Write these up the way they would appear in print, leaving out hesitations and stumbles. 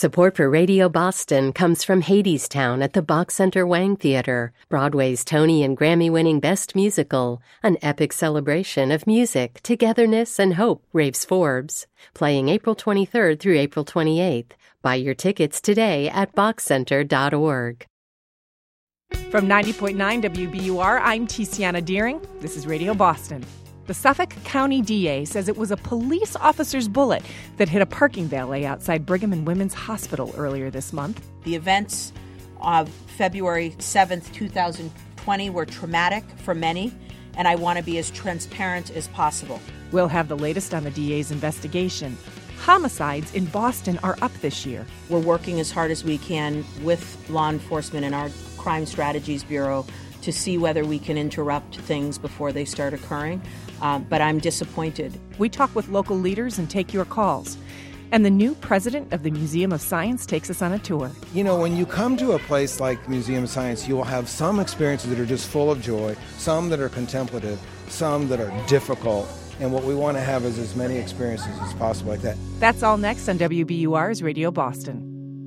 Support for Radio Boston comes from Hadestown at the Bach Center Wang Theater, Broadway's Tony and Grammy-winning Best Musical, an epic celebration of music, togetherness, and hope, raves Forbes. Playing April 23rd through April 28th. Buy your tickets today at bachcenter.org. From 90.9 WBUR, I'm Tiziana Deering. This is Radio Boston. The Suffolk County DA says it was a police officer's bullet that hit a parking valet outside Brigham and Women's Hospital earlier this month. The events of February 7th, 2020 were traumatic for many, and I want to be as transparent as possible. We'll have the latest on the DA's investigation. Homicides in Boston are up this year. We're working as hard as we can with law enforcement and our Crime Strategies Bureau to see whether we can interrupt things before they start occurring. But I'm disappointed. We talk with local leaders and take your calls. And the new president of the Museum of Science takes us on a tour. You know, when you come to a place like the Museum of Science, you will have some experiences that are just full of joy, some that are contemplative, some that are difficult. And what we want to have is as many experiences as possible like that. That's all next on WBUR's Radio Boston.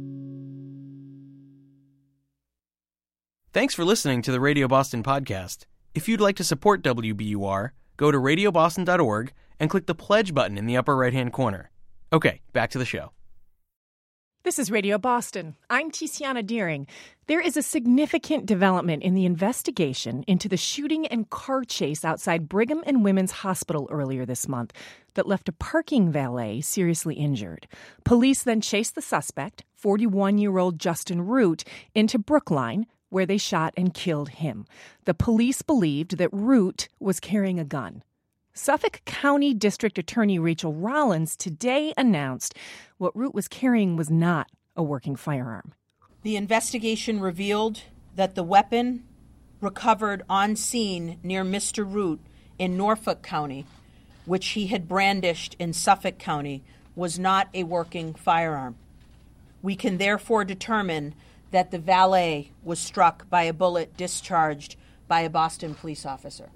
Thanks for listening to the Radio Boston podcast. If you'd like to support WBUR, go to radioboston.org and click the pledge button in the upper right-hand corner. Okay, back to the show. This is Radio Boston. I'm Tiziana Deering. There is a significant development in the investigation into the shooting and car chase outside Brigham and Women's Hospital earlier this month that left a parking valet seriously injured. Police then chased the suspect, 41-year-old Justin Root, into Brookline, where they shot and killed him. The police believed that Root was carrying a gun. Suffolk County District Attorney Rachel Rollins today announced what Root was carrying was not a working firearm. The investigation revealed that the weapon recovered on scene near Mr. Root in Norfolk County, which he had brandished in Suffolk County, was not a working firearm. We can therefore determine that the valet was struck by a bullet discharged by a Boston police officer.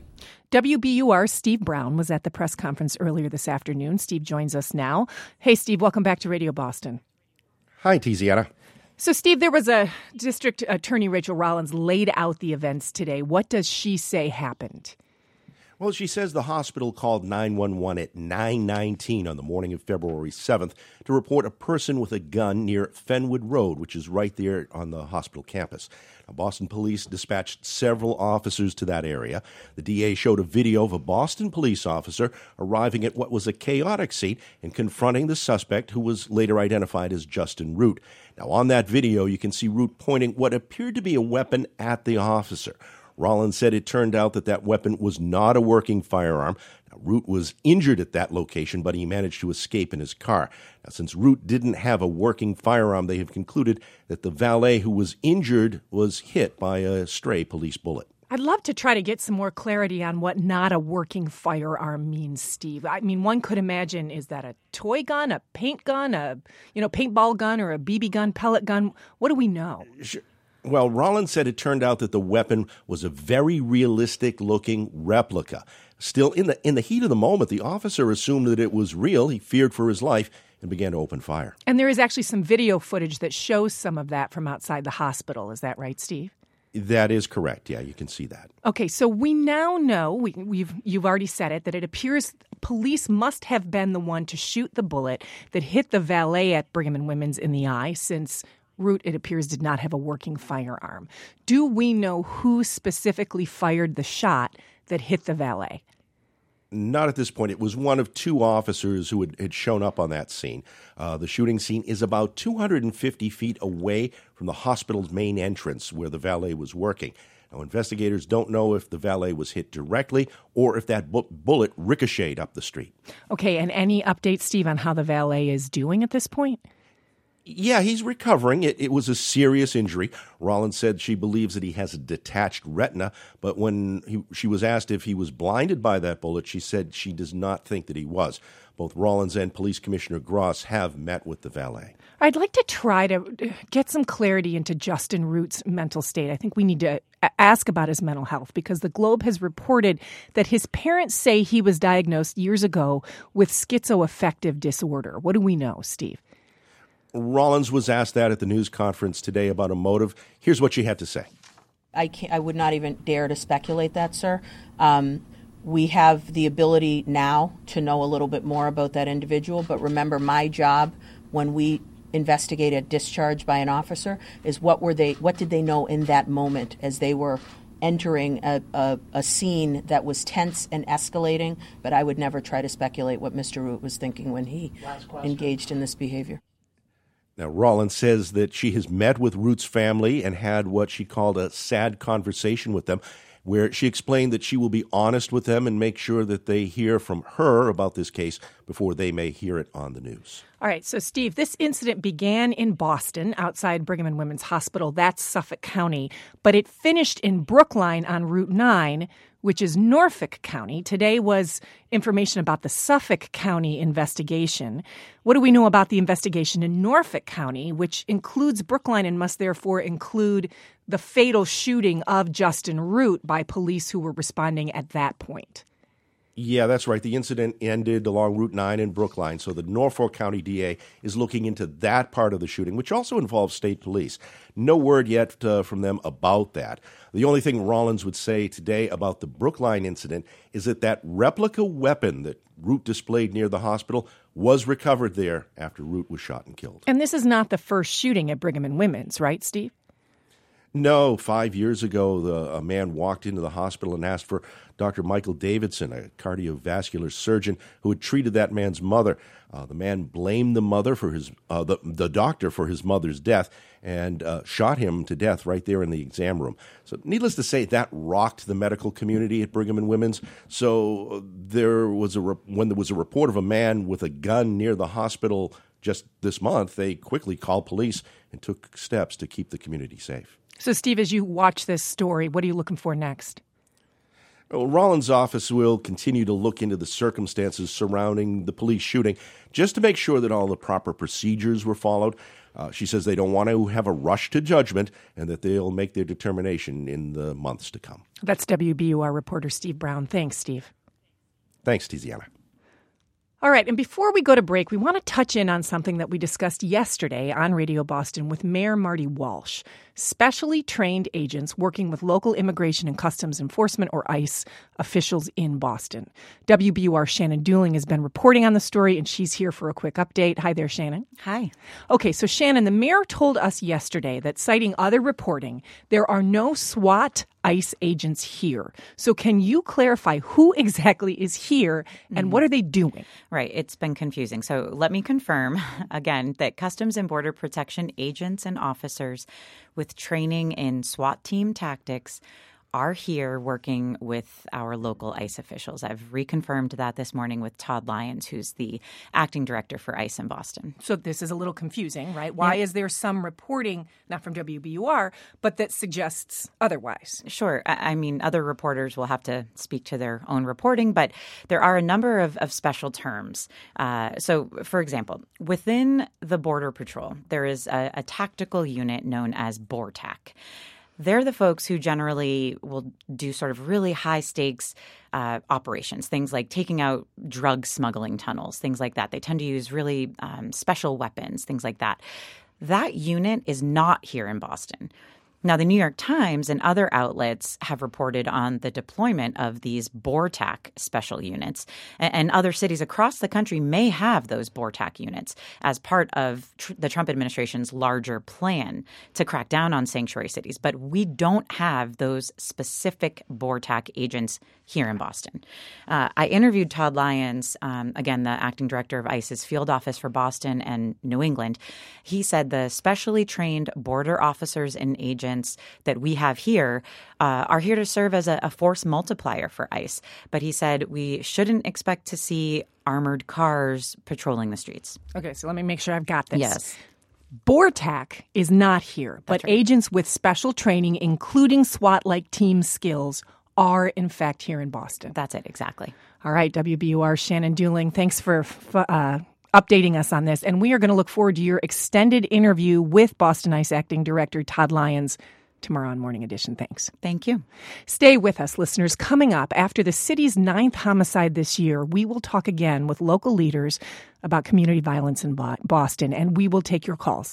WBUR's Steve Brown was at the press conference earlier this afternoon. Steve joins us now. Hey, Steve, welcome back to Radio Boston. Hi, Tiziana. So, Steve, there was a District Attorney Rachel Rollins laid out the events today. What does she say happened? Well, she says the hospital called 911 at 9:19 on the morning of February 7th to report a person with a gun near Fenwood Road, which is right there on the hospital campus. Now, Boston police dispatched several officers to that area. The DA showed a video of a Boston police officer arriving at what was a chaotic scene and confronting the suspect, who was later identified as Justin Root. Now, on that video, you can see Root pointing what appeared to be a weapon at the officer. Rollins said it turned out that weapon was not a working firearm. Now, Root was injured at that location, but he managed to escape in his car. Now, since Root didn't have a working firearm, they have concluded that the valet who was injured was hit by a stray police bullet. I'd love to try to get some more clarity on what not a working firearm means, Steve. I mean, one could imagine, is that a toy gun, a paint gun, a paintball gun, or a BB gun, pellet gun? What do we know? Sure. Well, Rollins said it turned out that the weapon was a very realistic-looking replica. Still, in the heat of the moment, the officer assumed that it was real. He feared for his life and began to open fire. And there is actually some video footage that shows some of that from outside the hospital. Is that right, Steve? That is correct. Yeah, you can see that. Okay, so we now know, you've already said it, that it appears police must have been the one to shoot the bullet that hit the valet at Brigham and Women's in the eye, since Root, it appears, did not have a working firearm. Do we know who specifically fired the shot that hit the valet? Not at this point. It was one of two officers who had shown up on that scene. The shooting scene is about 250 feet away from the hospital's main entrance where the valet was working. Now, investigators don't know if the valet was hit directly or if that bullet ricocheted up the street. Okay, and any updates, Steve, on how the valet is doing at this point? Yeah, he's recovering. It was a serious injury. Rollins said she believes that he has a detached retina, but when she was asked if he was blinded by that bullet, she said she does not think that he was. Both Rollins and Police Commissioner Gross have met with the valet. I'd like to try to get some clarity into Justin Root's mental state. I think we need to ask about his mental health, because the Globe has reported that his parents say he was diagnosed years ago with schizoaffective disorder. What do we know, Steve? Rollins was asked that at the news conference today about a motive. Here's what she had to say. I would not even dare to speculate that, sir. We have the ability now to know a little bit more about that individual, but remember, my job when we investigate a discharge by an officer is what did they know in that moment as they were entering a scene that was tense and escalating, but I would never try to speculate what Mr. Root was thinking when he engaged in this behavior. Now, Rollins says that she has met with Root's family and had what she called a sad conversation with them, where she explained that she will be honest with them and make sure that they hear from her about this case before they may hear it on the news. All right, so Steve, this incident began in Boston outside Brigham and Women's Hospital. That's Suffolk County. But it finished in Brookline on Route 9, which is Norfolk County. Today was information about the Suffolk County investigation. What do we know about the investigation in Norfolk County, which includes Brookline and must therefore include the fatal shooting of Justin Root by police who were responding at that point? Yeah, that's right. The incident ended along Route 9 in Brookline, so the Norfolk County DA is looking into that part of the shooting, which also involves state police. No word yet from them about that. The only thing Rollins would say today about the Brookline incident is that replica weapon that Root displayed near the hospital was recovered there after Root was shot and killed. And this is not the first shooting at Brigham and Women's, right, Steve? No, 5 years ago, a man walked into the hospital and asked for Dr. Michael Davidson, a cardiovascular surgeon who had treated that man's mother. The man blamed the mother for the doctor for his mother's death and shot him to death right there in the exam room. So, needless to say, that rocked the medical community at Brigham and Women's. So, when there was a report of a man with a gun near the hospital just this month, they quickly called police and took steps to keep the community safe. So, Steve, as you watch this story, what are you looking for next? Well, Rollins' office will continue to look into the circumstances surrounding the police shooting just to make sure that all the proper procedures were followed. She says they don't want to have a rush to judgment and that they'll make their determination in the months to come. That's WBUR reporter Steve Brown. Thanks, Steve. Thanks, Tiziana. All right, and before we go to break, we want to touch in on something that we discussed yesterday on Radio Boston with Mayor Marty Walsh. Specially trained agents working with local Immigration and Customs Enforcement, or ICE, officials in Boston. WBUR's Shannon Dooling has been reporting on the story, and she's here for a quick update. Hi there, Shannon. Hi. Okay, so Shannon, the mayor told us yesterday that, citing other reporting, there are no SWAT ICE agents here. So can you clarify who exactly is here and what are they doing? Right. It's been confusing. So let me confirm again that Customs and Border Protection agents and officers with training in SWAT team tactics are here working with our local ICE officials. I've reconfirmed that this morning with Todd Lyons, who's the acting director for ICE in Boston. So this is a little confusing, right? Why is there some reporting, not from WBUR, but that suggests otherwise? Sure. I mean, other reporters will have to speak to their own reporting, but there are a number of special terms. So, for example, within the Border Patrol, there is a tactical unit known as BORTAC. They're the folks who generally will do sort of really high-stakes operations, things like taking out drug smuggling tunnels, things like that. They tend to use really special weapons, things like that. That unit is not here in Boston. Now, the New York Times and other outlets have reported on the deployment of these BORTAC special units, and other cities across the country may have those BORTAC units as part of the Trump administration's larger plan to crack down on sanctuary cities. But we don't have those specific BORTAC agents here in Boston. I interviewed Todd Lyons, again, the acting director of ICE's field office for Boston and New England. He said the specially trained border officers and agents that we have here are here to serve as a force multiplier for ICE. But he said we shouldn't expect to see armored cars patrolling the streets. Okay, so let me make sure I've got this. Yes. BORTAC is not here, but right. Agents with special training, including SWAT-like team skills, are in fact here in Boston. That's it, exactly. All right, WBUR Shannon Dooling, thanks for updating us on this. And we are going to look forward to your extended interview with Boston ICE Acting Director Todd Lyons tomorrow on Morning Edition. Thanks. Thank you. Stay with us, listeners. Coming up, after the city's 9th homicide this year, we will talk again with local leaders about community violence in Boston, and we will take your calls.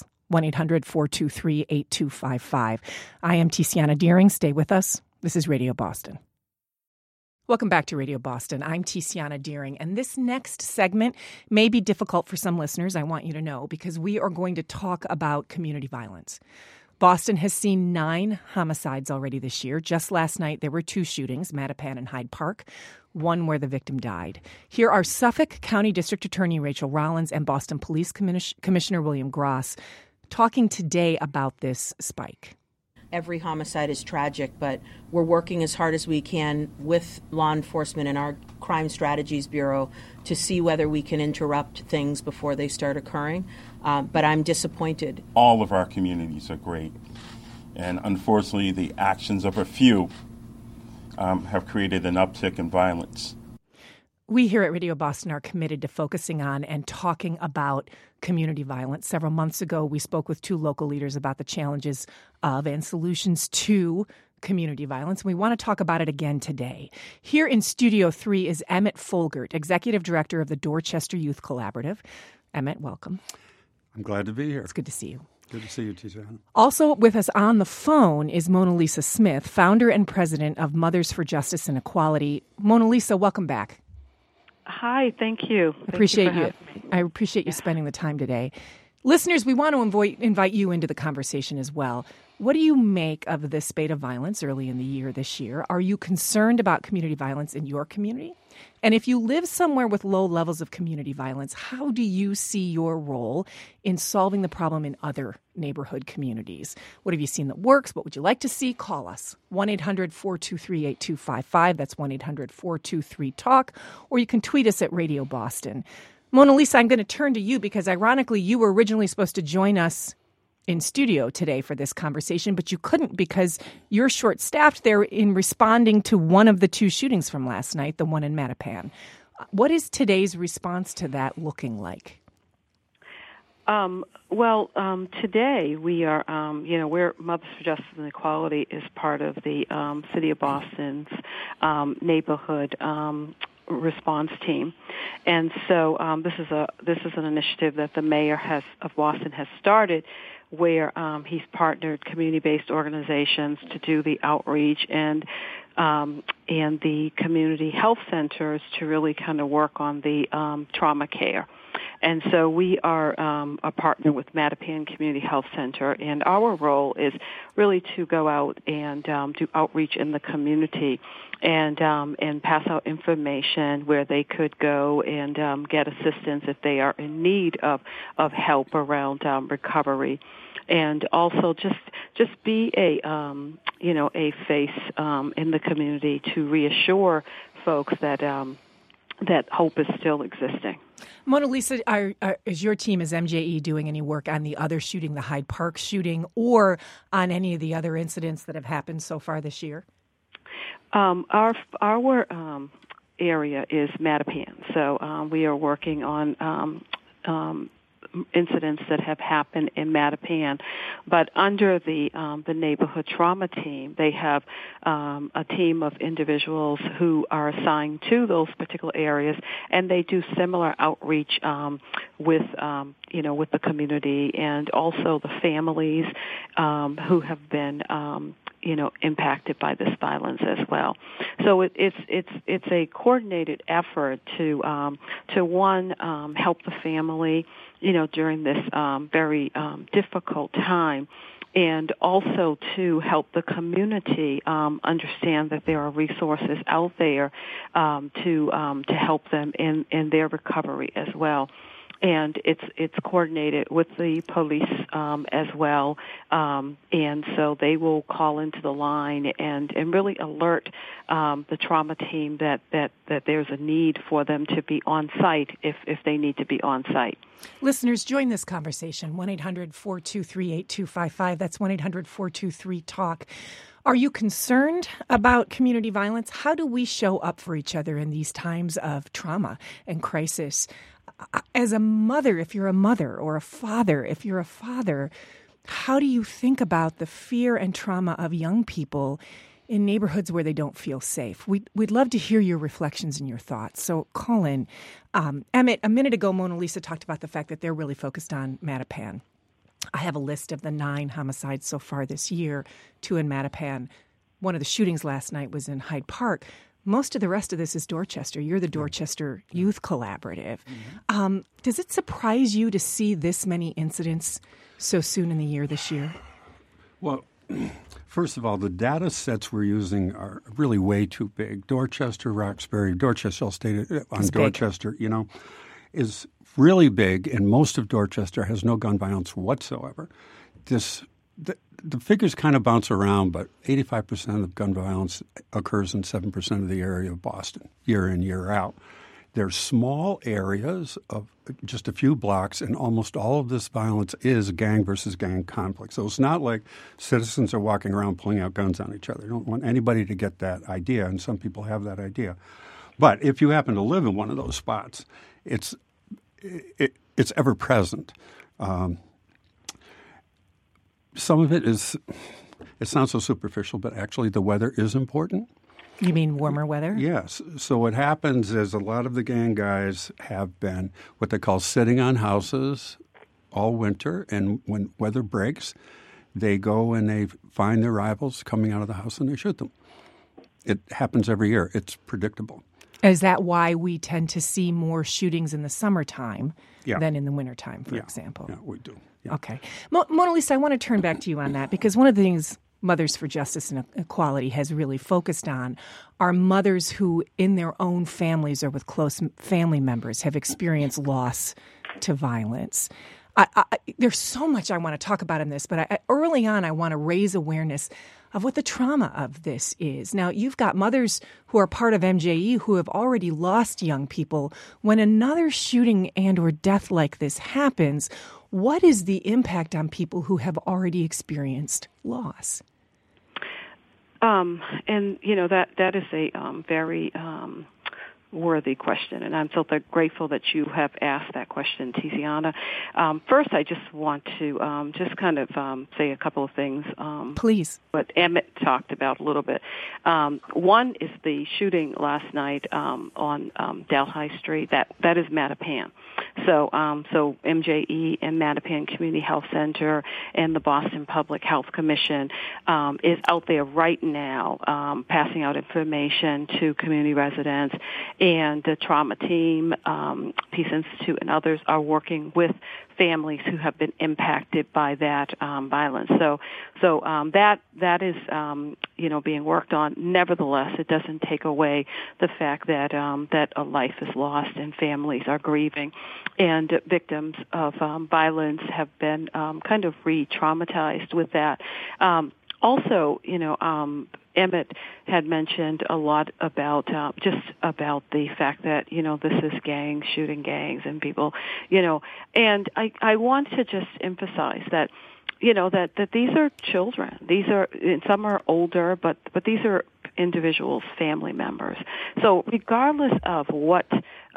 1-800-423-8255. I am Tiziana Deering. Stay with us. This is Radio Boston. Welcome back to Radio Boston. I'm Tiziana Deering, and this next segment may be difficult for some listeners, I want you to know, because we are going to talk about community violence. Boston has seen 9 homicides already this year. Just last night, there were 2 shootings, Mattapan and Hyde Park, one where the victim died. Here are Suffolk County District Attorney Rachel Rollins and Boston Police Commissioner William Gross talking today about this spike. Every homicide is tragic, but we're working as hard as we can with law enforcement and our Crime Strategies Bureau to see whether we can interrupt things before they start occurring. But I'm disappointed. All of our communities are great. And unfortunately, the actions of a few have created an uptick in violence. We here at Radio Boston are committed to focusing on and talking about community violence. Several months ago, we spoke with 2 local leaders about the challenges of and solutions to community violence. We want to talk about it again today. Here in Studio 3 is Emmett Folgert, Executive Director of the Dorchester Youth Collaborative. Emmett, welcome. I'm glad to be here. It's good to see you. Good to see you, Tiziana. Also with us on the phone is Mona Lisa Smith, founder and president of Mothers for Justice and Equality. Mona Lisa, welcome back. Hi, thank you. Appreciate you. I appreciate you spending the time today. Listeners, we want to invite you into the conversation as well. What do you make of the spate of violence early in the year this year? Are you concerned about community violence in your community? And if you live somewhere with low levels of community violence, how do you see your role in solving the problem in other neighborhood communities? What have you seen that works? What would you like to see? Call us. 1-800-423-8255. That's 1-800-423-TALK. Or you can tweet us at Radio Boston. Mona Lisa, I'm going to turn to you because ironically, you were originally supposed to join us in studio today for this conversation, but you couldn't because you're short-staffed there in responding to one of the 2 shootings from last night, the one in Mattapan. What is today's response to that looking like? Today we are, we're Mothers for Justice and Equality is part of the City of Boston's neighborhood response team, and so this is an initiative that the mayor of Boston has started, where he's partnered community-based organizations to do the outreach and the community health centers to really kind of work on the trauma care. And so we are a partner with Mattapan Community Health Center, and our role is really to go out and do outreach in the community and pass out information where they could go and get assistance if they are in need of help around recovery, and also just be a face in the community to reassure folks that hope is still existing. Mona Lisa, is your team, is MJE doing any work on the other shooting, the Hyde Park shooting, or on any of the other incidents that have happened so far this year? Our area is Mattapan, so we are working on incidents that have happened in Mattapan, but under the neighborhood trauma team, they have a team of individuals who are assigned to those particular areas, and they do similar outreach with the community and also the families who have been impacted by this violence as well. So it's a coordinated effort to help the family, during this very difficult time, and also to help the community understand that there are resources out there to help them in their recovery as well. And it's coordinated with the police as well, and so they will call into the line and really alert the trauma team that there's a need for them to be on site if they need to be on site. Listeners, join this conversation, 1-800-423-8255. That's 1-800-423-TALK. Are you concerned about community violence? How do we show up for each other in these times of trauma and crisis? As a mother, if you're a mother, or a father, if you're a father, how do you think about the fear and trauma of young people in neighborhoods where they don't feel safe? We'd love to hear your reflections and your thoughts. So call in. Emmett, a minute ago, Mona Lisa talked about the fact that they're really focused on Mattapan. I have a list of the 9 homicides so far this year, 2 in Mattapan. One of the shootings last night was in Hyde Park. Most of the rest of this is Dorchester. You're the Dorchester Youth Collaborative. Mm-hmm. Does it surprise you to see this many incidents so soon in the year this year? Well, first of all, the data sets we're using are really way too big. Dorchester, Roxbury, Dorchester, I'll state it on Dorchester, is really big, and most of Dorchester has no gun violence whatsoever. The figures kind of bounce around, but 85% of gun violence occurs in 7% of the area of Boston, year in, year out. There's small areas of just a few blocks, and almost all of this violence is gang versus gang conflict. So it's not like citizens are walking around pulling out guns on each other. I don't want anybody to get that idea, and some people have that idea. But if you happen to live in one of those spots, it's ever present. Some of it sounds so superficial, but actually the weather is important. You mean warmer weather? Yes. So what happens is a lot of the gang guys have been what they call sitting on houses all winter, and when weather breaks, they go and they find their rivals coming out of the house and they shoot them. It happens every year. It's predictable. Is that why we tend to see more shootings in the summertime than in the wintertime, for example? Yeah, we do. Yeah. Okay. Mona Lisa, I want to turn back to you on that, because one of the things Mothers for Justice and Equality has really focused on are mothers who, in their own families or with close family members, have experienced loss to violence. There's so much I want to talk about in this, but early on I want to raise awareness of what the trauma of this is. Now, you've got mothers who are part of MJE who have already lost young people. When another shooting and or death like this happens, what is the impact on people who have already experienced loss? And, that is a very worthy question, and I'm so grateful that you have asked that question, Tiziana. First, I just want to just kind of say a couple of things. Please. What Emmett talked about a little bit. One is the shooting last night on Delhi Street. That is Mattapan. So MJE and Mattapan Community Health Center and the Boston Public Health Commission is out there right now passing out information to community residents, and the trauma team, Peace Institute, and others are working with families who have been impacted by that violence. So that is being worked on. Nevertheless, it doesn't take away the fact that that a life is lost and families are grieving, and victims of violence have been kind of re-traumatized with that. Also, Emmett had mentioned a lot about just about the fact that this is gangs shooting gangs and people, and I want to just emphasize that that these are children. These are, some are older, but these are individuals, family members. So regardless of what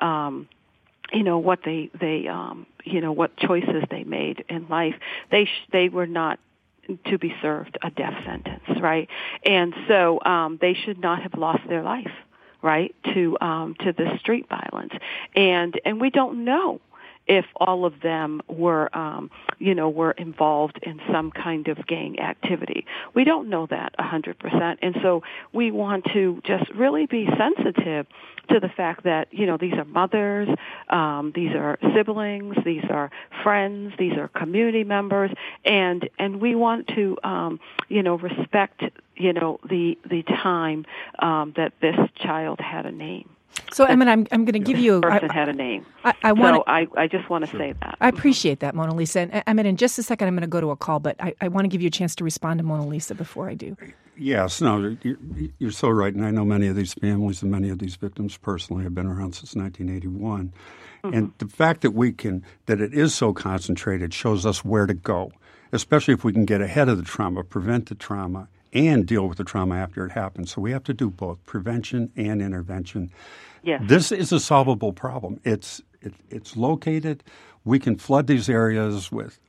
what they what choices they made in life, they were not to be served a death sentence, right? And so they should not have lost their life, right, to this street violence. And we don't know if all of them were were involved in some kind of gang activity. We don't know that 100%. And so we want to just really be sensitive to the fact that, these are mothers, these are siblings, these are friends, these are community members, and we want to, respect, the time that this child had a name. So, Emmett, I'm going to give you... person had a name. I just want to say that. I appreciate that, Mona Lisa. And Emmett, in just a second, I'm going to go to a call, but I want to give you a chance to respond to Mona Lisa before I do. Yes, no, you're so right. And I know many of these families and many of these victims personally have been around since 1981. Mm-hmm. And the fact that it is so concentrated shows us where to go, especially if we can get ahead of the trauma, prevent the trauma, and deal with the trauma after it happens. So we have to do both prevention and intervention. Yes. This is a solvable problem. It's located. We can flood these areas with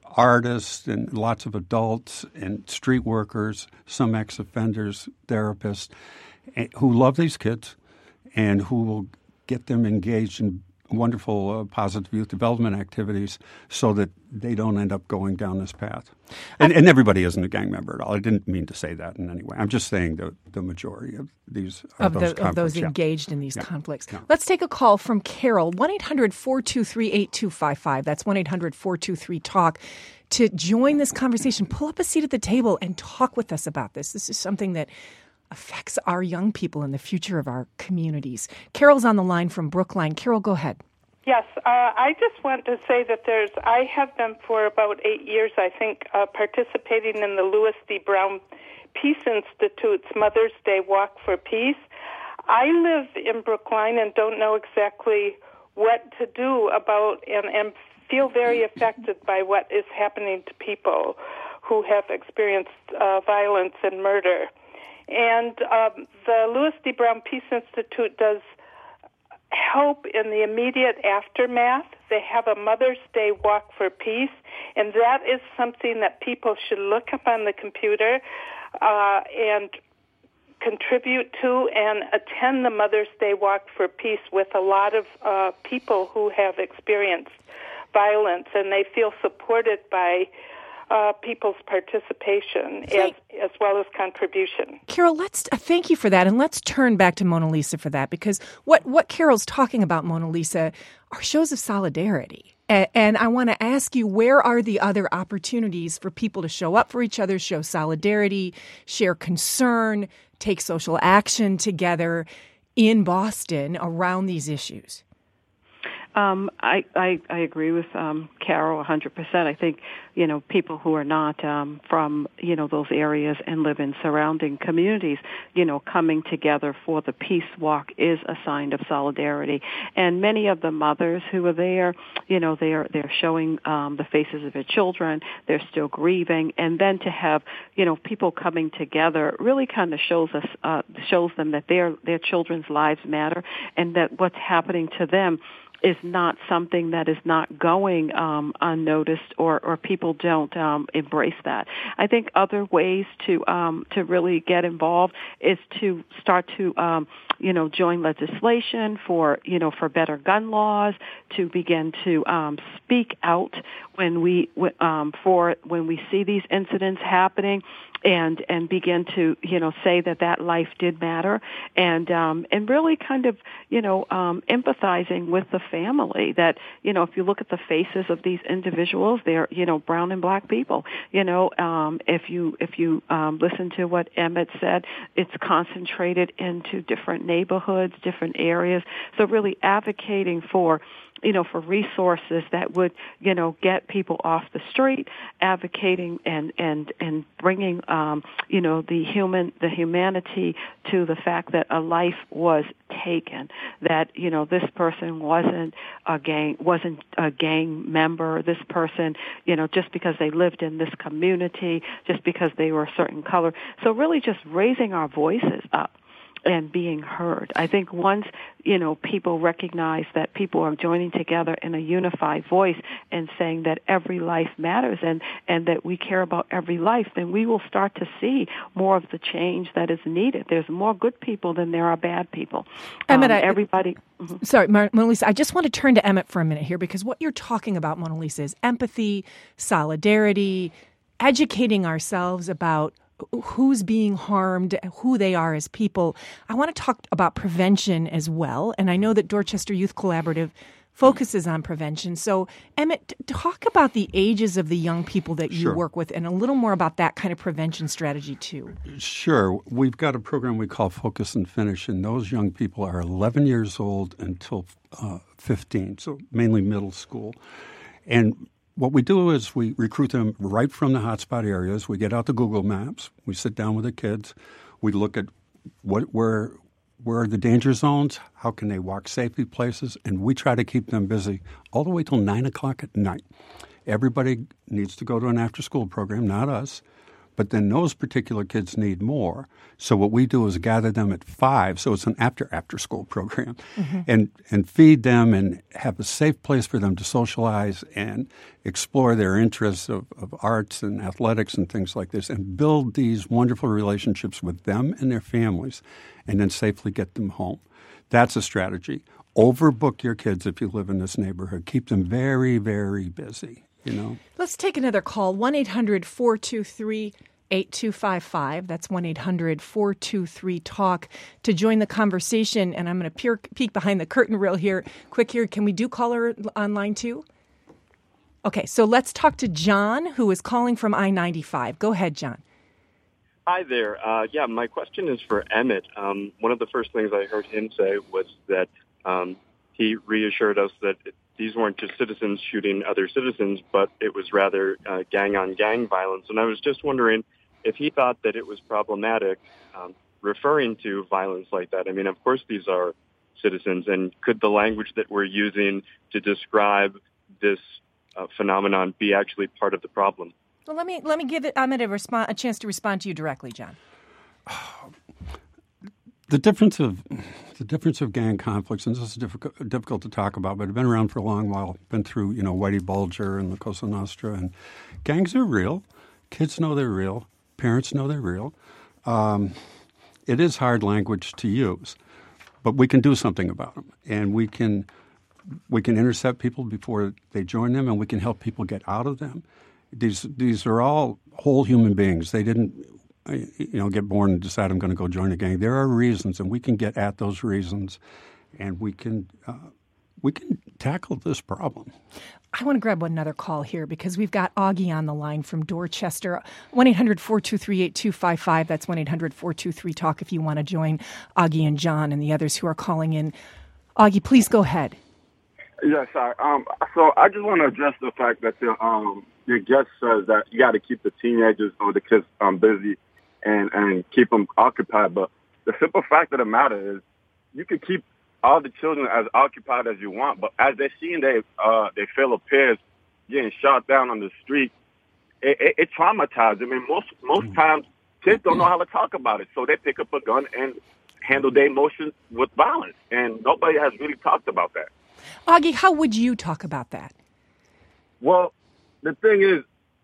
artists and lots of adults and street workers, some ex-offenders, therapists, who love these kids and who will get them engaged in wonderful positive youth development activities so that they don't end up going down this path. And everybody isn't a gang member at all. I didn't mean to say that in any way. I'm just saying the majority of these of those yeah. engaged in these conflicts. Yeah. Let's take a call from Carol, 1-800-423-8255. That's 1-800-423-TALK. To join this conversation, pull up a seat at the table and talk with us about this. This is something that affects our young people and the future of our communities. Carol's on the line from Brookline. Carol, go ahead. Yes, I just want to say that I have been for about 8 years, I think, participating in the Louis D. Brown Peace Institute's Mother's Day Walk for Peace. I live in Brookline and don't know exactly what to do about and feel very affected by what is happening to people who have experienced violence and murder. And the Louis D. Brown Peace Institute does help in the immediate aftermath. They have a Mother's Day Walk for Peace, and that is something that people should look up on the computer and contribute to and attend the Mother's Day Walk for Peace with a lot of people who have experienced violence, and they feel supported by people's participation as well as contribution. Carol, let's thank you for that, and let's turn back to Mona Lisa for that, because what Carol's talking about, Mona Lisa, are shows of solidarity. And I want to ask you, where are the other opportunities for people to show up for each other, show solidarity, share concern, take social action together in Boston around these issues? I agree with Carol 100%. I think, people who are not from, those areas and live in surrounding communities, coming together for the Peace Walk is a sign of solidarity. And many of the mothers who are there, they're showing the faces of their children. They're still grieving. And then to have, people coming together really kind of shows them that their children's lives matter and that what's happening to them is not something that is not going unnoticed, or people don't embrace that. I think other ways to really get involved is to start to join legislation for better gun laws, to begin to speak out when we see these incidents happening, and begin to say that life did matter, and really kind of empathizing with the family, that if you look at the faces of these individuals, they're brown and black people. If you listen to what Emmett said, it's concentrated into different neighborhoods, different areas. So really advocating for resources that would, get people off the street, advocating and bringing, the humanity to the fact that a life was taken, that, this person wasn't a gang member, this person, just because they lived in this community, just because they were a certain color. So really just raising our voices up and being heard. I think once, people recognize that people are joining together in a unified voice and saying that every life matters and that we care about every life, then we will start to see more of the change that is needed. There's more good people than there are bad people. Emmett, Sorry, Mona Lisa, I just want to turn to Emmett for a minute here, because what you're talking about, Mona Lisa, is empathy, solidarity, educating ourselves about who's being harmed, who they are as people. I want to talk about prevention as well. And I know that Dorchester Youth Collaborative focuses on prevention. So, Emmett, talk about the ages of the young people that you work with and a little more about that kind of prevention strategy, too. Sure. We've got a program we call Focus and Finish, and those young people are 11 years old until 15, so mainly middle school. And what we do is we recruit them right from the hotspot areas. We get out the Google Maps. We sit down with the kids. We look at where are the danger zones, how can they walk safely places, and we try to keep them busy all the way till 9 o'clock at night. Everybody needs to go to an after-school program, not us, but then those particular kids need more. So what we do is gather them at 5, so it's an after-school program, and feed them and have a safe place for them to socialize and explore their interests of arts and athletics and things like this, and build these wonderful relationships with them and their families, and then safely get them home. That's a strategy. Overbook your kids if you live in this neighborhood. Keep them very, very busy, you know. Let's take another call, 1-800-423-8255. That's 1-800-423-TALK to join the conversation. And I'm going to peek behind the curtain real quick here. Can we do caller online too? Okay, so let's talk to John, who is calling from I-95. Go ahead, John. Hi there. My question is for Emmett. One of the first things I heard him say was that he reassured us that these weren't just citizens shooting other citizens, but it was rather gang-on-gang violence. And I was just wondering if he thought that it was problematic referring to violence like that. I mean, of course these are citizens, and could the language that we're using to describe this phenomenon be actually part of the problem? Well, let me give Emmett a chance to respond to you directly, John. The difference of gang conflicts, and this is difficult to talk about, but I've been around for a long while. Been through, Whitey Bulger and La Cosa Nostra, and gangs are real. Kids know they're real. Parents know they're real. It is hard language to use, but we can do something about them, and we can intercept people before they join them, and we can help people get out of them. These are all whole human beings. They didn't get born and decide I'm going to go join a gang. There are reasons, and we can get at those reasons, and we can tackle this problem. I want to grab another call here because we've got Augie on the line from Dorchester. 1-800-423-8255. That's 1-800-423-TALK if you want to join Augie and John and the others who are calling in. Augie, please go ahead. Yes, so I just want to address the fact that your guest says that you got to keep the teenagers or the kids busy and keep them occupied. But the simple fact of the matter is you can keep all the children as occupied as you want, but as they're seeing their fellow peers getting shot down on the street, it traumatizes them. And most times kids don't know how to talk about it, so they pick up a gun and handle their emotions with violence. And nobody has really talked about that. Augie, how would you talk about that? Well, the thing is,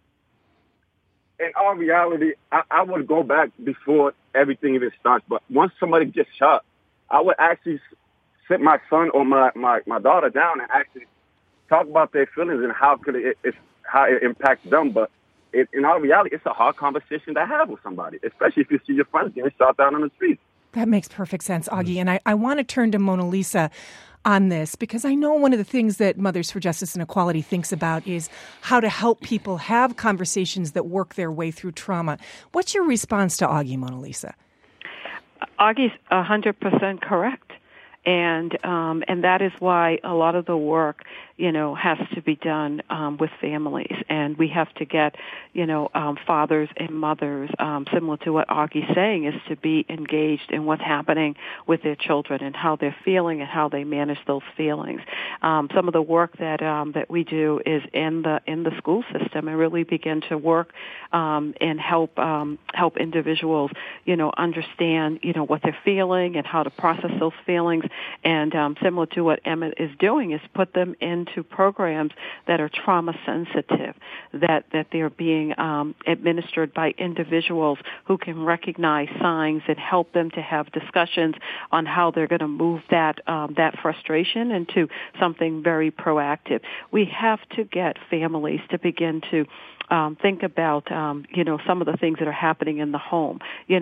in all reality, I would go back before everything even starts. But once somebody gets shot, I would actually sit my son or my daughter down and actually talk about their feelings and how it impacts them. But in all reality, it's a hard conversation to have with somebody, especially if you see your friends getting shot down on the street. That makes perfect sense, Augie. And I want to turn to Mona Lisa on this because I know one of the things that Mothers for Justice and Equality thinks about is how to help people have conversations that work their way through trauma. What's your response to Augie, Mona Lisa? Augie's 100% correct. And that is why a lot of the work, has to be done with families, and we have to get, fathers and mothers, similar to what Augie's saying, is to be engaged in what's happening with their children and how they're feeling and how they manage those feelings. Some of the work that we do is in the school system and really begin to work and help individuals, understand, what they're feeling and how to process those feelings. And similar to what Emmett is doing is put them into programs that are trauma sensitive, that they're being administered by individuals who can recognize signs and help them to have discussions on how they're going to move that frustration into something very proactive. We have to get families to begin to think about, some of the things that are happening in the home,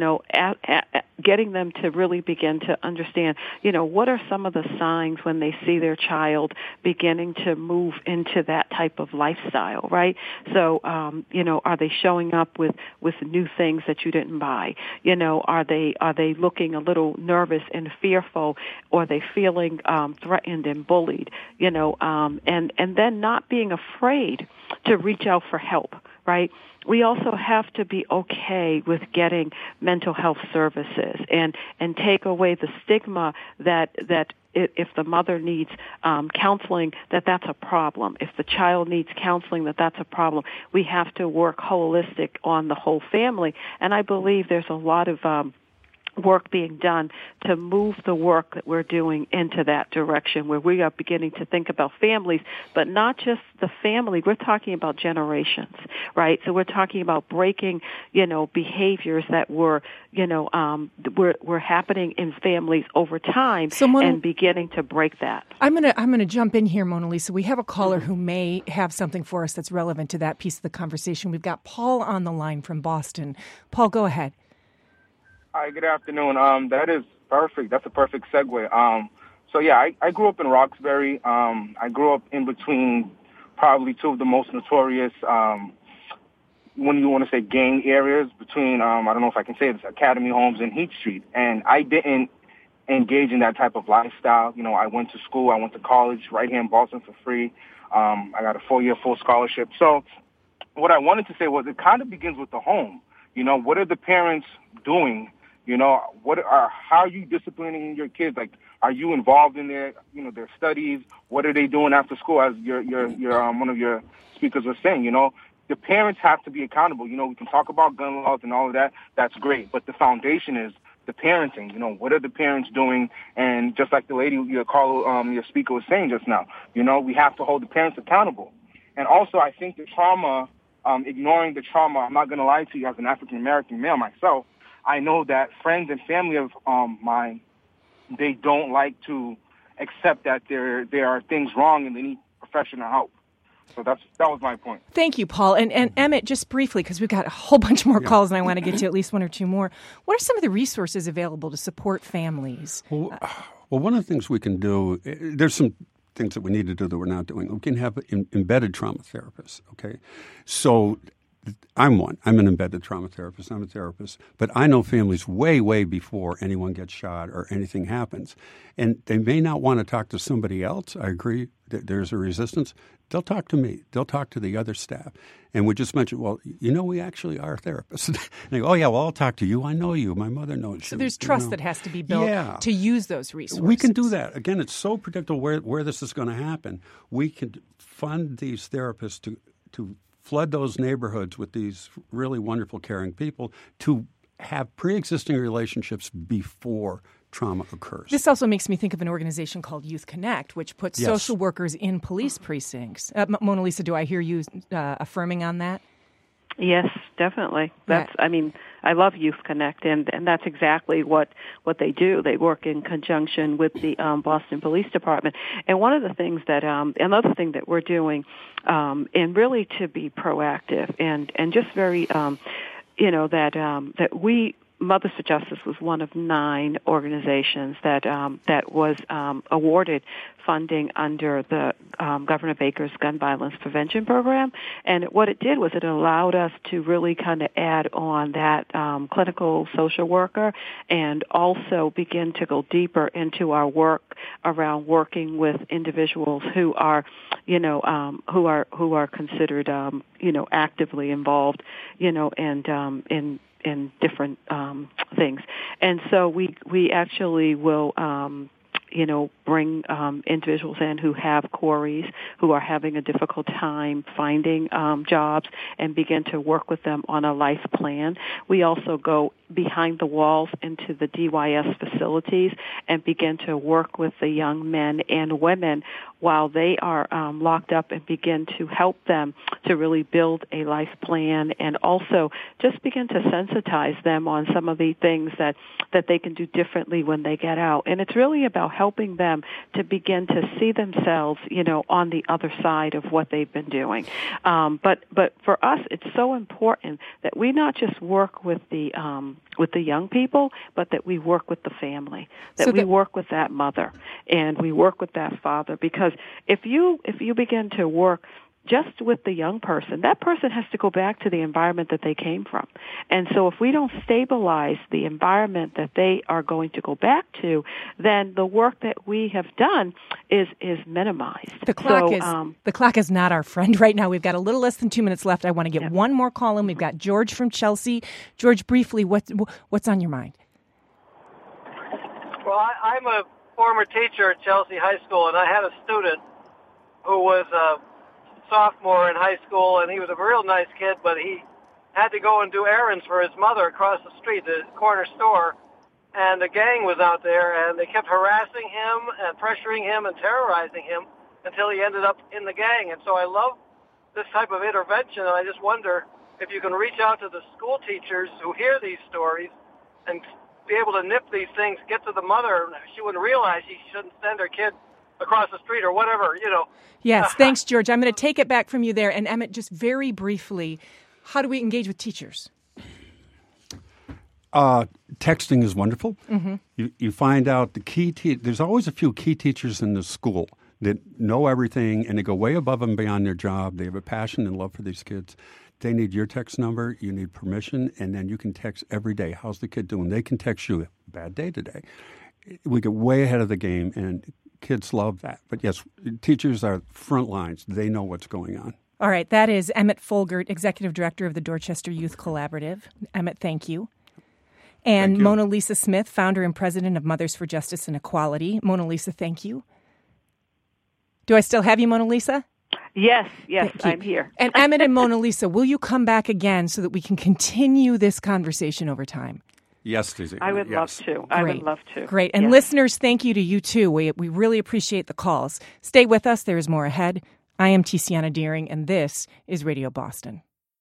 getting them to really begin to understand, what are some of the signs when they see their child beginning to move into that type of lifestyle, right? So, are they showing up with new things that you didn't buy? Are they looking a little nervous and fearful, or are they feeling threatened and bullied, and then not being afraid to reach out for help, right? We also have to be okay with getting mental health services and take away the stigma that if the mother needs counseling, that's a problem. If the child needs counseling, that's a problem. We have to work holistic on the whole family. And I believe there's a lot of work being done to move the work that we're doing into that direction, where we are beginning to think about families, but not just the family. We're talking about generations, right? So we're talking about breaking, behaviors that were happening in families over time, and beginning to break that. I'm gonna jump in here, Mona Lisa. We have a caller who may have something for us that's relevant to that piece of the conversation. We've got Paul on the line from Boston. Paul, go ahead. Hi, good afternoon. That is perfect. That's a perfect segue. I grew up in Roxbury. I grew up in between probably two of the most notorious, when you want to say gang areas, between, I don't know if I can say it's Academy Homes and Heat Street. And I didn't engage in that type of lifestyle. I went to school. I went to college right here in Boston for free. I got a 4-year full scholarship. So what I wanted to say was it kind of begins with the home. What are the parents doing? How are you disciplining your kids? Like, are you involved in their studies? What are they doing after school? As your one of your speakers was saying, the parents have to be accountable. We can talk about gun laws and all of that. That's great. But the foundation is the parenting. What are the parents doing? And just like the lady, your speaker was saying just now, we have to hold the parents accountable. And also, I think the trauma, ignoring the trauma, I'm not going to lie to you, as an African-American male myself, I know that friends and family of mine, they don't like to accept that there are things wrong and they need professional help. So that was my point. Thank you, Paul. And Emmett, just briefly, because we've got a whole bunch more calls and I want to get to at least one or two more. What are some of the resources available to support families? Well, one of the things we can do, there's some things that we need to do that we're not doing. We can have embedded trauma therapists, okay? So I'm one. I'm an embedded trauma therapist. I'm a therapist. But I know families way, way before anyone gets shot or anything happens. And they may not want to talk to somebody else. I agree that there's a resistance. They'll talk to me. They'll talk to the other staff. And we just mentioned, well, we actually are therapists. And they go, oh, yeah, well, I'll talk to you. I know you. My mother knows you. So there's trust that has to be built to use those resources. We can do that. Again, it's so predictable where this is going to happen. We can fund these therapists to flood those neighborhoods with these really wonderful, caring people to have pre-existing relationships before trauma occurs. This also makes me think of an organization called Youth Connect, which puts social workers in police precincts. Mona Lisa, do I hear you affirming on that? Yes, definitely. I love Youth Connect, and that's exactly what they do. They work in conjunction with the Boston Police Department. And one of the things that, another thing that we're doing, and really to be proactive and just very, that we, Mothers for Justice was one of 9 organizations that was awarded funding under the Governor Baker's gun violence prevention program. And what it did was it allowed us to really kind of add on that clinical social worker and also begin to go deeper into our work around working with individuals who are, who are considered, actively involved, in different things. And so we actually will bring individuals in who have queries, who are having a difficult time finding jobs, and begin to work with them on a life plan. We also go behind the walls into the DYS facilities and begin to work with the young men and women while they are locked up and begin to help them to really build a life plan and also just begin to sensitize them on some of the things that they can do differently when they get out. And it's really about helping them to begin to see themselves, on the other side of what they've been doing. But for us, it's so important that we not just work with the young people, but that we work with the family, that we work with that mother and we work with that father. Because if you begin to work just with the young person, that person has to go back to the environment that they came from. And so if we don't stabilize the environment that they are going to go back to, then the work that we have done is minimized. The clock is not our friend right now. We've got a little less than 2 minutes left. I want to get one more call in. We've got George from Chelsea. George, briefly, what's on your mind? Well, I'm a former teacher at Chelsea High School, and I had a student who was a sophomore in high school, and he was a real nice kid, but he had to go and do errands for his mother across the street, the corner store, and the gang was out there, and they kept harassing him and pressuring him and terrorizing him until he ended up in the gang. And so I love this type of intervention, and I just wonder if you can reach out to the school teachers who hear these stories and be able to nip these things, get to the mother. She wouldn't realize she shouldn't send her kid across the street or whatever, you know. Yes, thanks, George. I'm going to take it back from you there. And Emmett, just very briefly, how do we engage with teachers? Texting is wonderful. Mm-hmm. You find out the key there's always a few key teachers in the school that know everything, and they go way above and beyond their job. They have a passion and love for these kids. They need your text number. You need permission, and then you can text every day. How's the kid doing? They can text you, bad day today. We get way ahead of the game, and kids love that. But yes, teachers are front lines. They know what's going on. All right. That is Emmett Folgert, Executive Director of the Dorchester Youth Collaborative. Emmett, thank you. And Mona Lisa Smith, founder and president of Mothers for Justice and Equality. Mona Lisa, thank you. Do I still have you, Mona Lisa? Yes, I'm here. And Emmett and Mona Lisa, will you come back again so that we can continue this conversation over time? Yes, Stacey. I would love to. I would love to. Great. And listeners, thank you to you, too. We really appreciate the calls. Stay with us. There is more ahead. I am Tiziana Deering, and this is Radio Boston.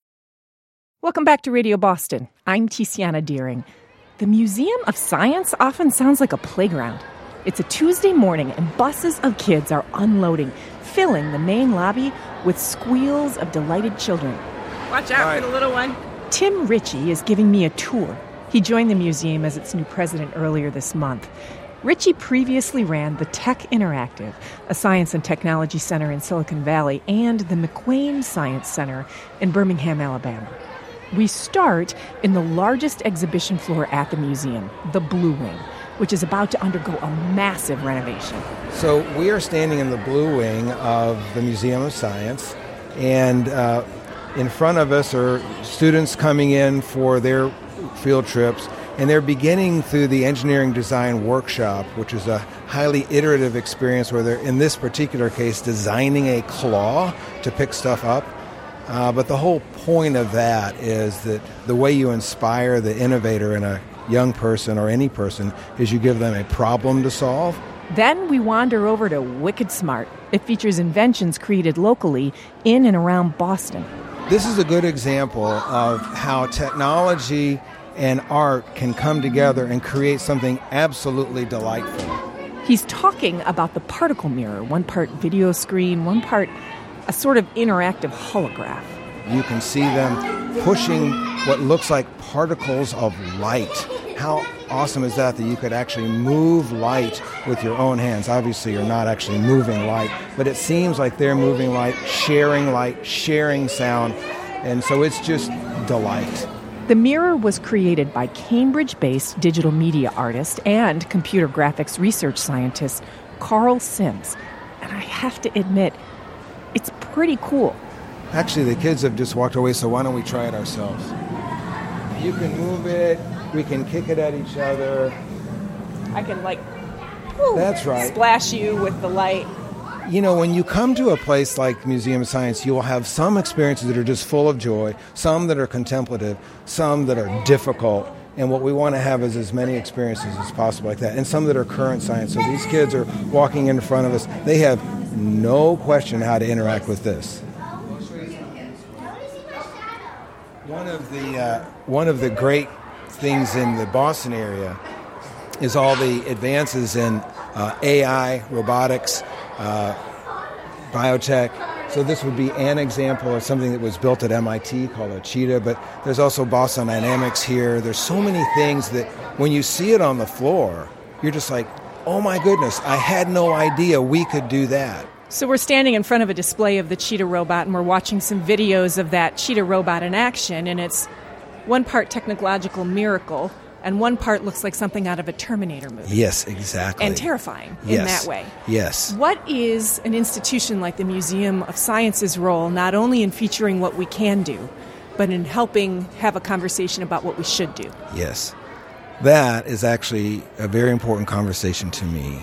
Welcome back to Radio Boston. I'm Tiziana Deering. The Museum of Science often sounds like a playground. It's a Tuesday morning, and buses of kids are unloading, filling the main lobby with squeals of delighted children. Watch out for the little one. Tim Ritchie is giving me a tour. He joined the museum as its new president earlier this month. Ritchie previously ran the Tech Interactive, a science and technology center in Silicon Valley, and the McQuain Science Center in Birmingham, Alabama. We start in the largest exhibition floor at the museum, the Blue Wing, which is about to undergo a massive renovation. So we are standing in the Blue Wing of the Museum of Science, and in front of us are students coming in for their field trips, and they're beginning through the engineering design workshop, which is a highly iterative experience where they're, in this particular case, designing a claw to pick stuff up. But the whole point of that is that the way you inspire the innovator in a young person or any person is you give them a problem to solve. Then we wander over to Wicked Smart. It features inventions created locally in and around Boston. This is a good example of how technology and art can come together and create something absolutely delightful. He's talking about the particle mirror, one part video screen, one part a sort of interactive holograph. You can see them pushing what looks like particles of light. How awesome is that you could actually move light with your own hands? Obviously, you're not actually moving light, but it seems like they're moving light, sharing sound, and so it's just delight. The mirror was created by Cambridge-based digital media artist and computer graphics research scientist Carl Sims. And I have to admit, it's pretty cool. Actually, the kids have just walked away, so why don't we try it ourselves? You can move it, we can kick it at each other. I can, that's right, splash you with the light. You know, when you come to a place like Museum of Science, you will have some experiences that are just full of joy, some that are contemplative, some that are difficult. And what we want to have is as many experiences as possible like that, and some that are current science. So these kids are walking in front of us. They have no question how to interact with this. One of the great things in the Boston area is all the advances in AI, robotics, biotech. So this would be an example of something that was built at MIT called a Cheetah, but there's also Boston Dynamics here. There's so many things that when you see it on the floor, you're just like, oh my goodness, I had no idea we could do that. So we're standing in front of a display of the Cheetah robot, and we're watching some videos of that Cheetah robot in action, and it's one part technological miracle, and one part looks like something out of a Terminator movie. Yes, exactly. And terrifying in that way. Yes. What is an institution like the Museum of Science's role, not only in featuring what we can do, but in helping have a conversation about what we should do? Yes. That is actually a very important conversation to me.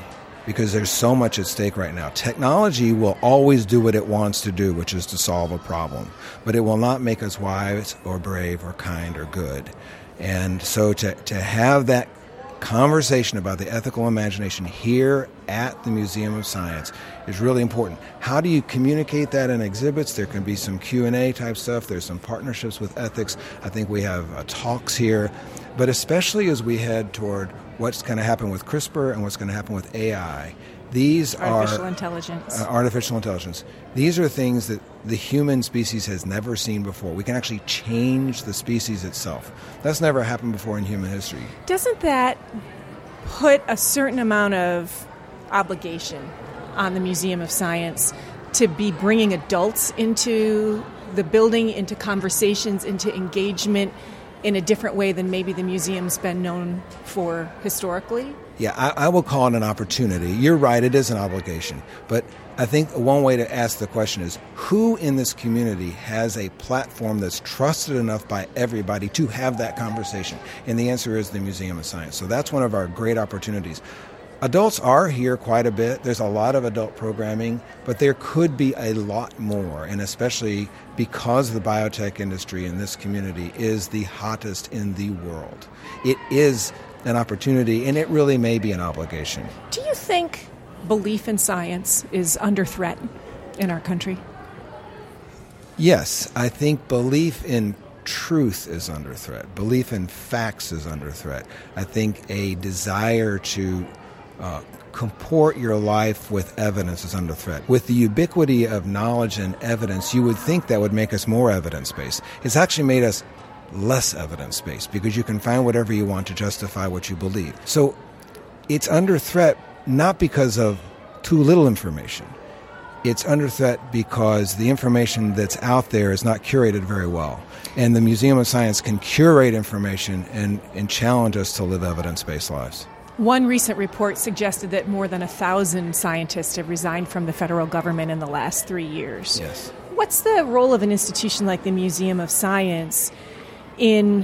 because there's so much at stake right now. Technology will always do what it wants to do, which is to solve a problem, but it will not make us wise or brave or kind or good. And so to have that conversation about the ethical imagination here at the Museum of Science is really important. How do you communicate that in exhibits? There can be some Q&A type stuff. There's some partnerships with ethics. I think we have talks here. But especially as we head toward what's going to happen with CRISPR and what's going to happen with AI, these artificial intelligence. These are things that the human species has never seen before. We can actually change the species itself. That's never happened before in human history. Doesn't that put a certain amount of obligation on the Museum of Science to be bringing adults into the building, into conversations, into engagement in a different way than maybe the museum's been known for historically? Yeah, I will call it an opportunity. You're right, it is an obligation. But I think one way to ask the question is, who in this community has a platform that's trusted enough by everybody to have that conversation? And the answer is the Museum of Science. So that's one of our great opportunities. Adults are here quite a bit. There's a lot of adult programming, but there could be a lot more, and especially because the biotech industry in this community is the hottest in the world. It is an opportunity, and it really may be an obligation. Do you think belief in science is under threat in our country? Yes, I think belief in truth is under threat. Belief in facts is under threat. I think a desire to comport your life with evidence is under threat. With the ubiquity of knowledge and evidence, you would think that would make us more evidence-based. It's actually made us less evidence-based because you can find whatever you want to justify what you believe. So it's under threat not because of too little information. It's under threat because the information that's out there is not curated very well. And the Museum of Science can curate information and challenge us to live evidence-based lives. One recent report suggested that more than 1,000 scientists have resigned from the federal government in the last 3 years. Yes. What's the role of an institution like the Museum of Science in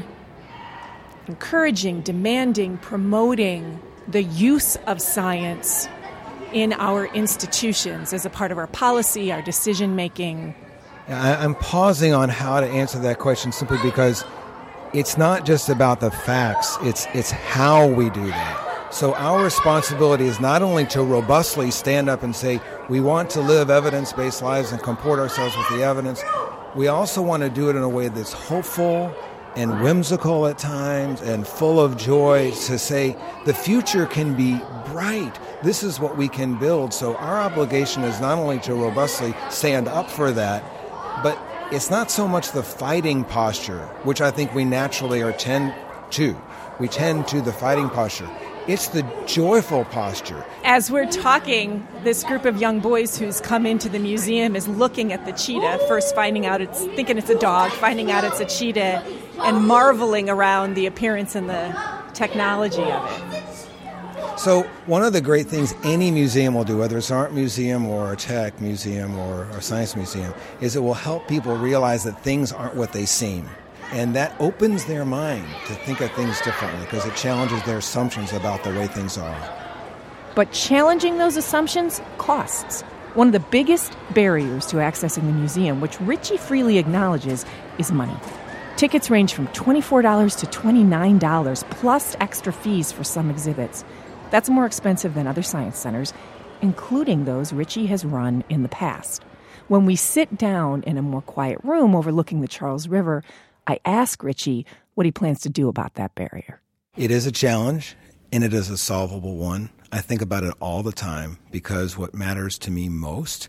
encouraging, demanding, promoting the use of science in our institutions as a part of our policy, our decision-making? I'm pausing on how to answer that question simply because it's not just about the facts, it's how we do that. So our responsibility is not only to robustly stand up and say, we want to live evidence-based lives and comport ourselves with the evidence, we also want to do it in a way that's hopeful and whimsical at times and full of joy, to say the future can be bright. This is what we can build. So our obligation is not only to robustly stand up for that, but it's not so much the fighting posture, which I think we naturally tend to. We tend to the fighting posture. It's the joyful posture. As we're talking, this group of young boys who's come into the museum is looking at the cheetah, first thinking it's a dog, finding out it's a cheetah, and marveling around the appearance and the technology of it. So one of the great things any museum will do, whether it's an art museum or a tech museum or a science museum, is it will help people realize that things aren't what they seem. And that opens their mind to think of things differently because it challenges their assumptions about the way things are. But challenging those assumptions costs. One of the biggest barriers to accessing the museum, which Richie freely acknowledges, is money. Tickets range from $24 to $29, plus extra fees for some exhibits. That's more expensive than other science centers, including those Richie has run in the past. When we sit down in a more quiet room overlooking the Charles River, I ask Richie what he plans to do about that barrier. It is a challenge, and it is a solvable one. I think about it all the time because what matters to me most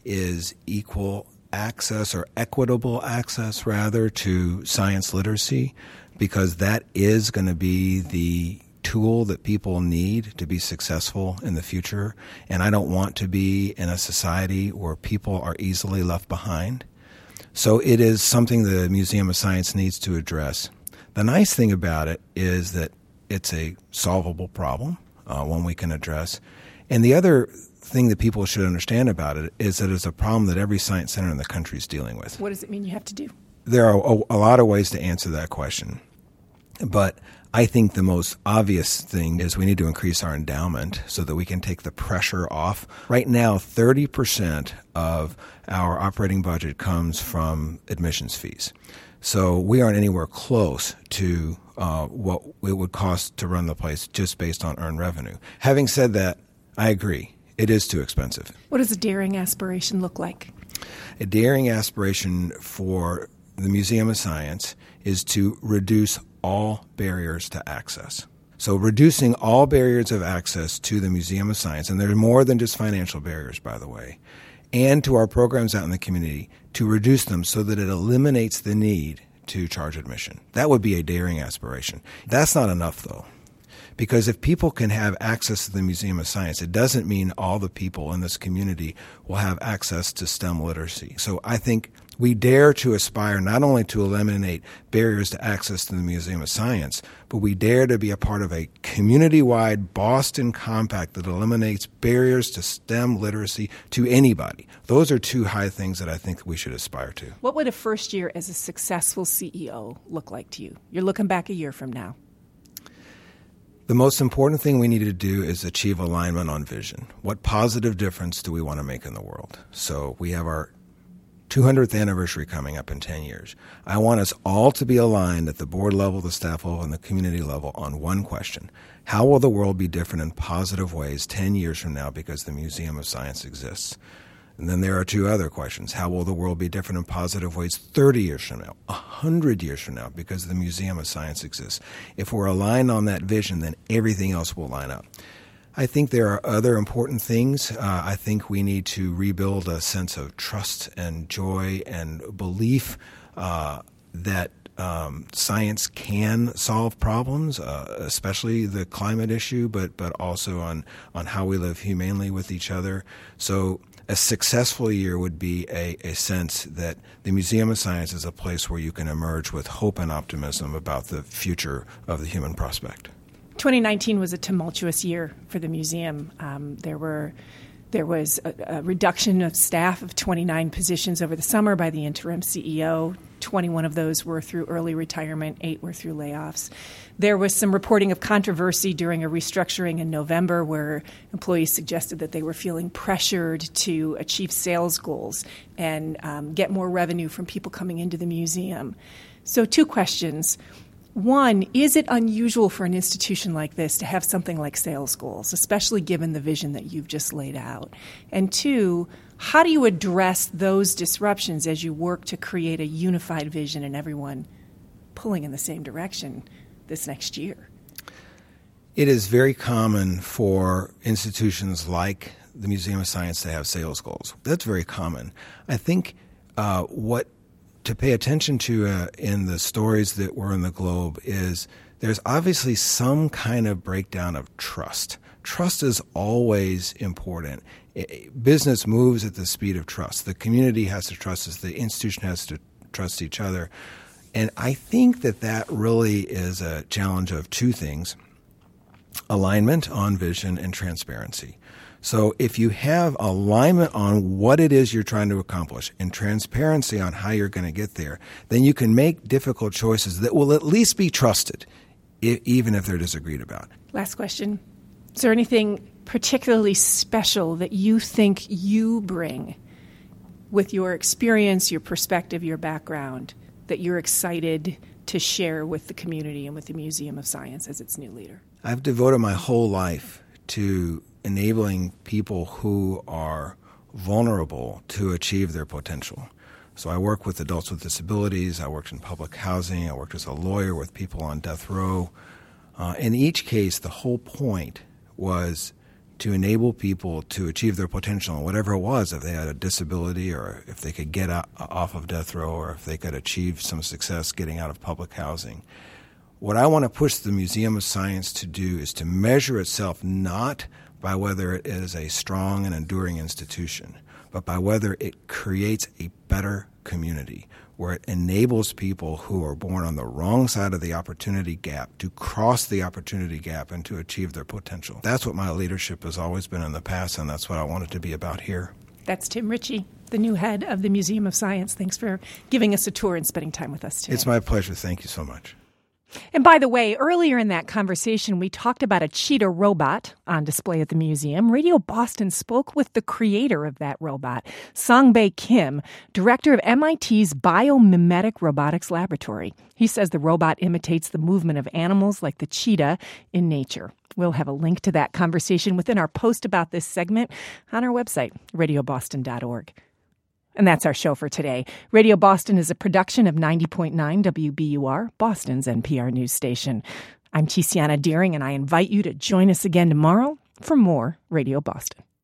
is equal access, or equitable access, rather, to science literacy, because that is going to be the tool that people need to be successful in the future. And I don't want to be in a society where people are easily left behind. So it is something the Museum of Science needs to address. The nice thing about it is that it's a solvable problem, one we can address. And the other thing that people should understand about it is that it's a problem that every science center in the country is dealing with. What does it mean you have to do? There are a lot of ways to answer that question. But I think the most obvious thing is we need to increase our endowment so that we can take the pressure off. Right now, 30% of our operating budget comes from admissions fees. So we aren't anywhere close to what it would cost to run the place just based on earned revenue. Having said that, I agree. It is too expensive. What does a daring aspiration look like? A daring aspiration for the Museum of Science is to reduce all barriers to access. So reducing all barriers of access to the Museum of Science, and there's more than just financial barriers, by the way, and to our programs out in the community, to reduce them so that it eliminates the need to charge admission. That would be a daring aspiration. That's not enough, though, because if people can have access to the Museum of Science, it doesn't mean all the people in this community will have access to STEM literacy. So I think we dare to aspire not only to eliminate barriers to access to the Museum of Science, but we dare to be a part of a community-wide Boston Compact that eliminates barriers to STEM literacy to anybody. Those are two high things that I think we should aspire to. What would a first year as a successful CEO look like to you? You're looking back a year from now. The most important thing we need to do is achieve alignment on vision. What positive difference do we want to make in the world? So we have our 200th anniversary coming up in 10 years. I want us all to be aligned at the board level, the staff level, and the community level on one question. How will the world be different in positive ways 10 years from now because the Museum of Science exists? And then there are two other questions. How will the world be different in positive ways 30 years from now, 100 years from now, because the Museum of Science exists? If we're aligned on that vision, then everything else will line up. I think there are other important things. I think we need to rebuild a sense of trust and joy and belief that science can solve problems, especially the climate issue, but also on how we live humanely with each other. So a successful year would be a sense that the Museum of Science is a place where you can emerge with hope and optimism about the future of the human prospect. 2019 was a tumultuous year for the museum. There was a reduction of staff of 29 positions over the summer by the interim CEO. 21 of those were through early retirement, 8 were through layoffs. There was some reporting of controversy during a restructuring in November where employees suggested that they were feeling pressured to achieve sales goals and get more revenue from people coming into the museum. So 2 questions. One, is it unusual for an institution like this to have something like sales goals, especially given the vision that you've just laid out? And 2, how do you address those disruptions as you work to create a unified vision and everyone pulling in the same direction this next year? It is very common for institutions like the Museum of Science to have sales goals. That's very common. I think what to pay attention to in the stories that were in the Globe is there's obviously some kind of breakdown of trust. Trust is always important. Business moves at the speed of trust. The community has to trust us. The institution has to trust each other. And I think that really is a challenge of 2 things: alignment on vision and transparency. So if you have alignment on what it is you're trying to accomplish and transparency on how you're going to get there, then you can make difficult choices that will at least be trusted, even if they're disagreed about. Last question. Is there anything particularly special that you think you bring with your experience, your perspective, your background, that you're excited to share with the community and with the Museum of Science as its new leader? I've devoted my whole life to enabling people who are vulnerable to achieve their potential. So I work with adults with disabilities. I worked in public housing. I worked as a lawyer with people on death row. In each case, the whole point was to enable people to achieve their potential, whatever it was, if they had a disability or if they could get off of death row or if they could achieve some success getting out of public housing. What I want to push the Museum of Science to do is to measure itself not by whether it is a strong and enduring institution, but by whether it creates a better community where it enables people who are born on the wrong side of the opportunity gap to cross the opportunity gap and to achieve their potential. That's what my leadership has always been in the past, and that's what I want it to be about here. That's Tim Ritchie, the new head of the Museum of Science. Thanks for giving us a tour and spending time with us today. It's my pleasure. Thank you so much. And by the way, earlier in that conversation, we talked about a cheetah robot on display at the museum. Radio Boston spoke with the creator of that robot, Song-Bae Kim, director of MIT's Biomimetic Robotics Laboratory. He says the robot imitates the movement of animals like the cheetah in nature. We'll have a link to that conversation within our post about this segment on our website, radioboston.org. And that's our show for today. Radio Boston is a production of 90.9 WBUR, Boston's NPR news station. I'm Tiziana Deering, and I invite you to join us again tomorrow for more Radio Boston.